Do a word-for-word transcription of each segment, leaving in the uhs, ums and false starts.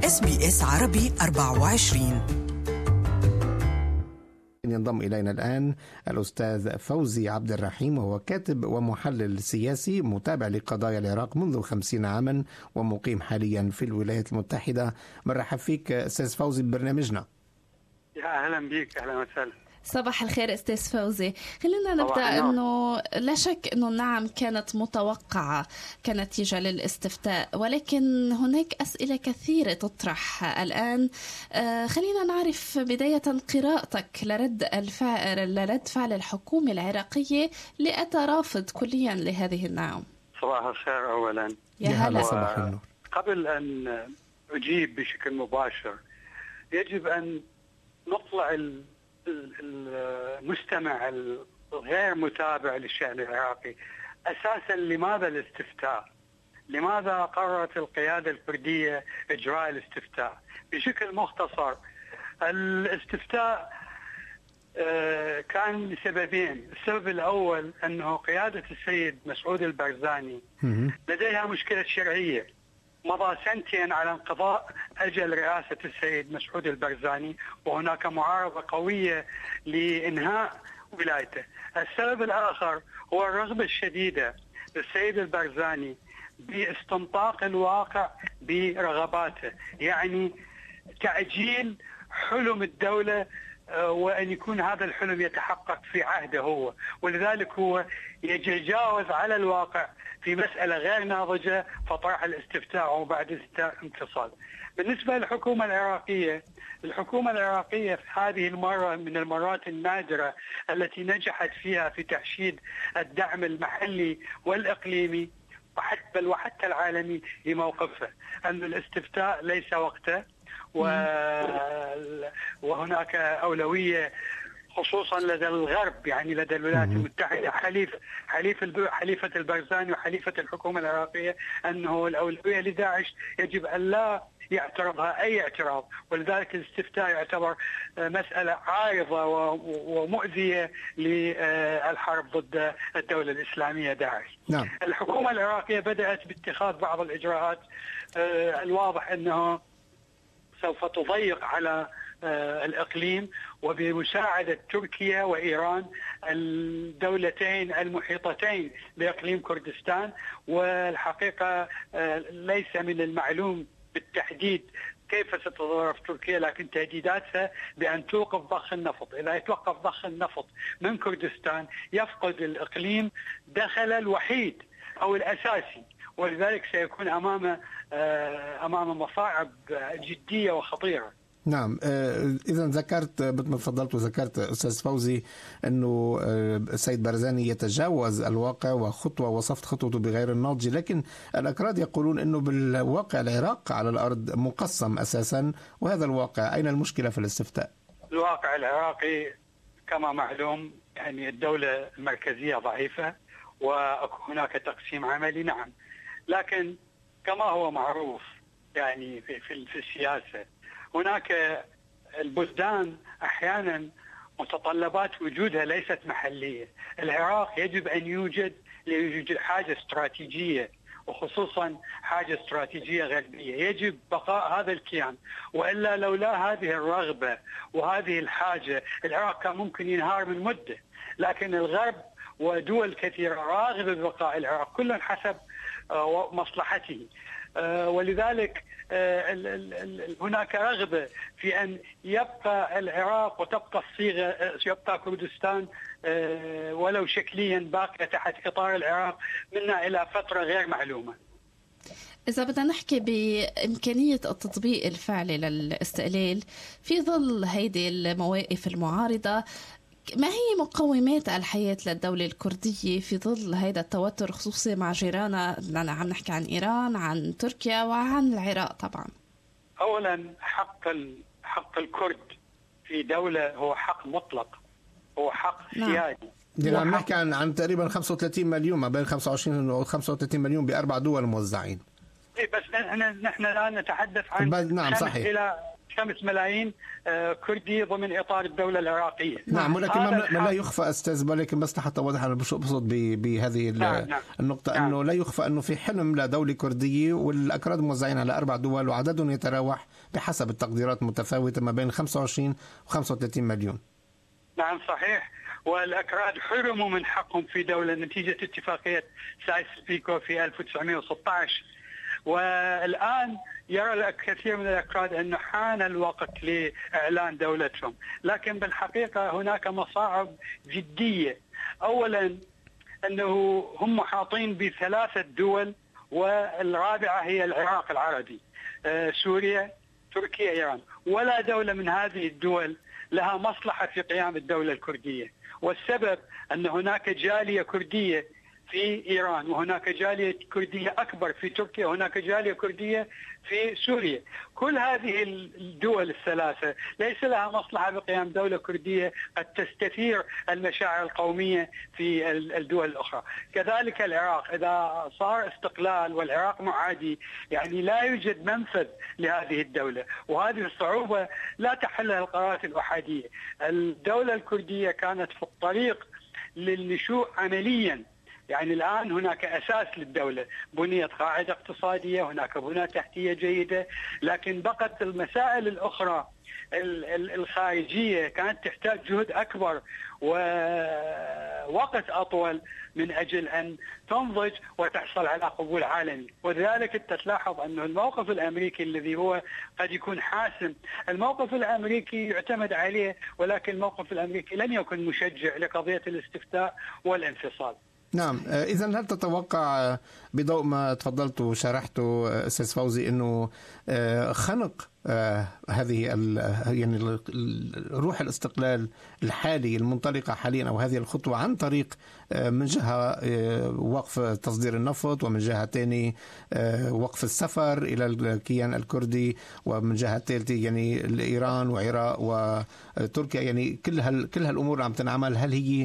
إس بي إس عربي أربعة وعشرين. ينضم إلينا الآن الأستاذ فوزي عبد الرحيم، وهو كاتب ومحلل سياسي متابع لقضايا العراق منذ خمسين عاما ومقيم حاليا في الولايات المتحدة. مرحب فيك أستاذ فوزي ببرنامجنا. يا أهلا بك، أهلا وسهلا. صباح الخير أستاذ فوزي. خلينا نبدأ أنه لا شك أنه نعم كانت متوقعة كنتيجة للاستفتاء، ولكن هناك أسئلة كثيرة تطرح الآن. آه خلينا نعرف بداية قراءتك لرد الفعل لرد فعل الحكومة العراقية لأترافض كليا لهذه النعم. صباح الخير أولا. يا هلا. صباح النور. قبل أن أجيب بشكل مباشر يجب أن نطلع ال المستمع الغير متابع للشأن العراقي أساسا لماذا الاستفتاء؟ لماذا قررت القيادة الكردية إجراء الاستفتاء؟ بشكل مختصر، الاستفتاء كان لسببين. السبب الأول أنه قيادة السيد مسعود البرزاني لديها مشكلة شرعية. مضى سنتين على انقضاء أجل رئاسة السيد مسعود البرزاني، وهناك معارضة قوية لإنهاء ولايته. السبب الآخر هو الرغبة الشديدة للسيد البرزاني باستنطاق الواقع برغباته، يعني تعجيل حلم الدولة وأن يكون هذا الحلم يتحقق في عهده هو، ولذلك هو يتجاوز على الواقع في مسألة غير ناضجة فطرح الاستفتاء وبعد استفتاء انفصال. بالنسبة للحكومة العراقية، الحكومة العراقية في هذه المرة من المرات النادرة التي نجحت فيها في تحشيد الدعم المحلي والإقليمي وحتى بل وحتى العالمي لموقفه، أن الاستفتاء ليس وقته، وهناك أولوية خصوصا لدى الغرب، يعني لدى الولايات المتحدة حليف حليف حليفة البرزاني وحليفة الحكومة العراقية، أنه الأولوية لداعش يجب أن لا يعترضها أي اعتراض، ولذلك الاستفتاء يعتبر مسألة عارضة ومؤذية للحرب ضد الدولة الإسلامية داعش. نعم. الحكومة العراقية بدأت باتخاذ بعض الإجراءات. الواضح أنه سوف تضيق على الإقليم، وبمساعدة تركيا وإيران الدولتين المحيطتين بإقليم كردستان. والحقيقة ليس من المعلوم بالتحديد كيف ستتصرف تركيا، لكن تهديداتها بأن توقف ضخ النفط. إذا يتوقف ضخ النفط من كردستان يفقد الإقليم دخل الوحيد أو الأساسي، ولذلك سيكون أمام أمام مصاعب جدية وخطيرة. نعم. إذا ذكرت مثل ما تفضلت وذكرت أستاذ فوزي أنه السيد برزاني يتجاوز الواقع وخطوة وصفت خطوته بغير الناضج، لكن الأكراد يقولون أنه بالواقع العراق على الأرض مقسم أساسا، وهذا الواقع أين المشكلة في الاستفتاء؟ الواقع العراقي كما معلوم يعني الدولة المركزية ضعيفة وهناك تقسيم عملي، نعم، لكن كما هو معروف يعني في, في, في السياسة هناك البلدان أحيانا متطلبات وجودها ليست محلية. العراق يجب أن يوجد ليوجد حاجة استراتيجية، وخصوصا حاجة استراتيجية غربية. يجب بقاء هذا الكيان، وإلا لولا هذه الرغبة وهذه الحاجة العراق كان ممكن ينهار من مدة. لكن الغرب ودول كثيرة راغبة ببقاء العراق، كل حسب مصلحته، ولذلك هناك رغبة في أن يبقى العراق وتبقى الصيغة يبقى كردستان ولو شكليا باقية تحت إطار العراق منا إلى فترة غير معلومة. إذا بدنا نحكي بإمكانية التطبيق الفعلي للاستقلال في ظل هيدي المواقف المعارضة، ما هي مقومات الحياة للدولة الكردية في ظل هذا التوتر، خصوصي مع جيراننا؟ عم نحكي عن إيران، عن تركيا، وعن العراق طبعا. أولا حق حق الكرد في دولة هو حق مطلق، هو حق سيادي. نعم. عم نحكي عن عن تقريبا خمسة وثلاثين مليون، ما بين خمسة وعشرين و خمسة وثلاثين مليون بأربع دول موزعين. بس نحن نحن الآن نتحدث عن نعم خمس صحيح. إلى خمس ملايين كردي ضمن إطار الدولة العراقية. نعم، ولكن ما لا يخفى أستاذ، ولكن بس حتى أوضح أنا بقصد بهذه نعم. النقطة نعم. أنه لا يخفى أنه في حلم لدولة كردية، والأكراد موزعين على أربع دول وعددهم يتراوح بحسب التقديرات متفاوتة ما بين خمسة وعشرين وخمسة وثلاثين مليون. نعم صحيح، والأكراد حرموا من حقهم في دولة نتيجة اتفاقية سايس-بيكو في ألف وتسعمائة وستة عشر، والآن يرى الكثير من الأكراد أنه حان الوقت لإعلان دولتهم، لكن بالحقيقة هناك مصاعب جدية. أولا أنه هم محاطين بثلاثة دول، والرابعة هي العراق العربي، سوريا، تركيا، إيران، ولا دولة من هذه الدول لها مصلحة في قيام الدولة الكردية. والسبب أن هناك جالية كردية في إيران، وهناك جالية كردية أكبر في تركيا، وهناك جالية كردية في سوريا. كل هذه الدول الثلاثة ليس لها مصلحة بقيام دولة كردية قد تستثير المشاعر القومية في الدول الأخرى. كذلك العراق، إذا صار استقلال والعراق معادي، يعني لا يوجد منفذ لهذه الدولة، وهذه الصعوبة لا تحلها القرارات الأحادية. الدولة الكردية كانت في الطريق للنشوء عمليا، يعني الآن هناك أساس للدولة، بنيت قاعدة اقتصادية، هناك بنية تحتية جيدة، لكن بقت المسائل الأخرى الخارجية كانت تحتاج جهد أكبر ووقت أطول من أجل أن تنضج وتحصل على قبول عالمي. ولذلك تلاحظ أن الموقف الأمريكي الذي هو قد يكون حاسم، الموقف الأمريكي يعتمد عليه، ولكن الموقف الأمريكي لن يكون مشجع لقضية الاستفتاء والانفصال. نعم، إذا هل تتوقع بضوء ما تفضلت وشرحته أستاذ فوزي أنه خنق هذه يعني روح الاستقلال الحالي المنطلقة حاليا أو هذه الخطوة عن طريق من جهة وقف تصدير النفط، ومن جهة ثانية وقف السفر إلى الكيان الكردي، ومن جهة ثالثة يعني إيران وعراق وتركيا، يعني كل هال كل هالأمور اللي عم تنعمل، هل هي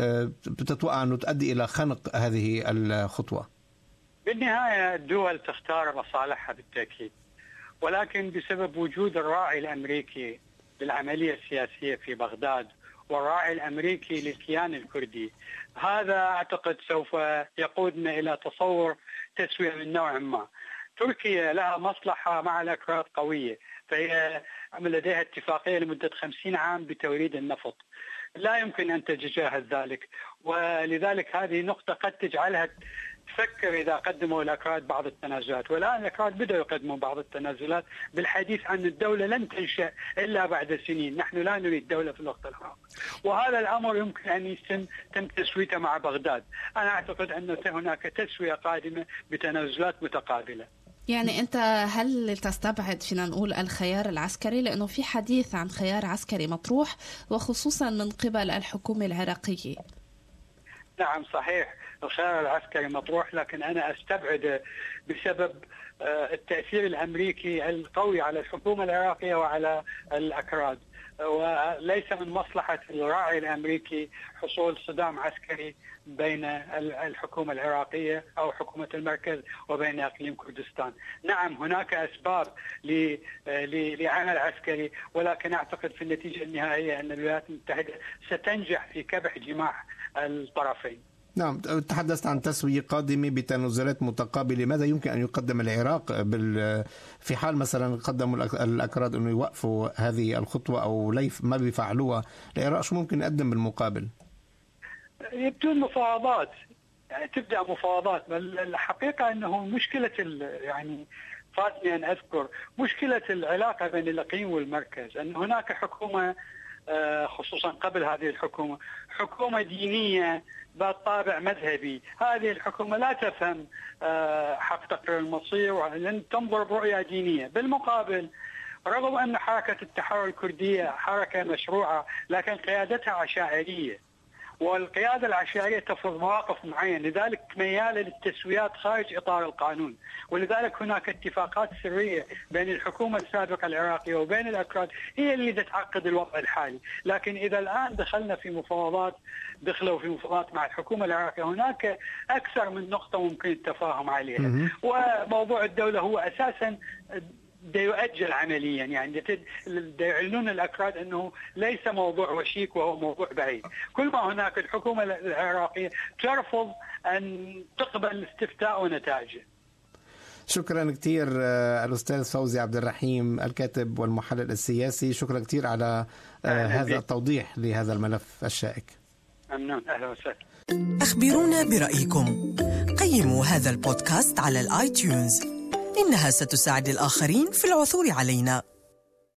بتتوقع أنه تؤدي إلى خنق هذه الخطوة؟ بالنهاية الدول تختار مصالحها بالتأكيد، ولكن بسبب وجود الراعي الأمريكي للعملية السياسية في بغداد والراعي الأمريكي للكيان الكردي، هذا أعتقد سوف يقودنا إلى تصور تسوية من نوع ما. تركيا لها مصلحة مع الأكراد قوية، فهي لديها اتفاقية لمدة خمسين عام بتوريد النفط، لا يمكن أن تتجاهل ذلك، ولذلك هذه نقطة قد تجعلها تفكر إذا قدموا الأكراد بعض التنازلات. والآن الأكراد بدأوا يقدموا بعض التنازلات بالحديث عن الدولة لن تنشأ إلا بعد سنين، نحن لا نريد دولة في الوقت الحاضر، وهذا الأمر يمكن أن يتم تم تسويته مع بغداد. أنا أعتقد أن هناك تسوية قادمة بتنازلات متقابلة. يعني أنت هل تستبعد فينا نقول الخيار العسكري، لأنه في حديث عن خيار عسكري مطروح وخصوصا من قبل الحكومة العراقية؟ نعم صحيح، الخيار العسكري مطروح، لكن أنا أستبعد بسبب التأثير الأمريكي القوي على الحكومة العراقية وعلى الأكراد، وليس من مصلحة الراعي الأمريكي حصول صدام عسكري بين الحكومة العراقية أو حكومة المركز وبين إقليم كردستان. نعم هناك أسباب لعمل عسكري، ولكن أعتقد في النتيجة النهائية أن الولايات المتحدة ستنجح في كبح جماح الطرفين. نعم، تحدثت عن تسوية قادمة بتنازلات متقابلة. ماذا يمكن أن يقدم العراق بال... في حال مثلا قدموا الأكراد أنه يوقفوا هذه الخطوة أو ليف ما بيفعلوها، العراق شو ممكن يقدم بالمقابل؟ يبدو مفاوضات، يعني تبدأ مفاوضات. الحقيقة أنه مشكلة يعني فاتني أن أذكر مشكلة العلاقة بين الإقليم والمركز، أن هناك حكومة خصوصا قبل هذه الحكومة حكومة دينية بالطابع مذهبي. هذه الحكومة لا تفهم حق تقرير المصير ولن تنظر برؤية دينية. بالمقابل رغم أن حركة التحرر الكردية حركة مشروعة، لكن قيادتها عشائرية، والقيادة العشائرية تفرض مواقف معينة، لذلك ميالة للتسويات خارج إطار القانون. ولذلك هناك اتفاقات سرية بين الحكومة السابقة العراقية وبين الأكراد هي اللي تعقد الوضع الحالي. لكن إذا الآن دخلنا في مفاوضات دخلوا في مفاوضات مع الحكومة العراقية، هناك أكثر من نقطة ممكن التفاهم عليها. وموضوع الدولة هو أساسا بده يؤجل عمليا، يعني بده يعلنون الأكراد أنه ليس موضوع وشيك وهو موضوع بعيد. كل ما هناك الحكومة العراقية ترفض أن تقبل الاستفتاء ونتائجه. شكرا كثير الأستاذ فوزي عبد الرحيم الكاتب والمحلل السياسي، شكرا كثير على هذا التوضيح لهذا الملف الشائك. ممنون، أهلا وسهلا. أخبرونا برأيكم، قيموا هذا البودكاست على الآيتيونز، إنها ستساعد الآخرين في العثور علينا.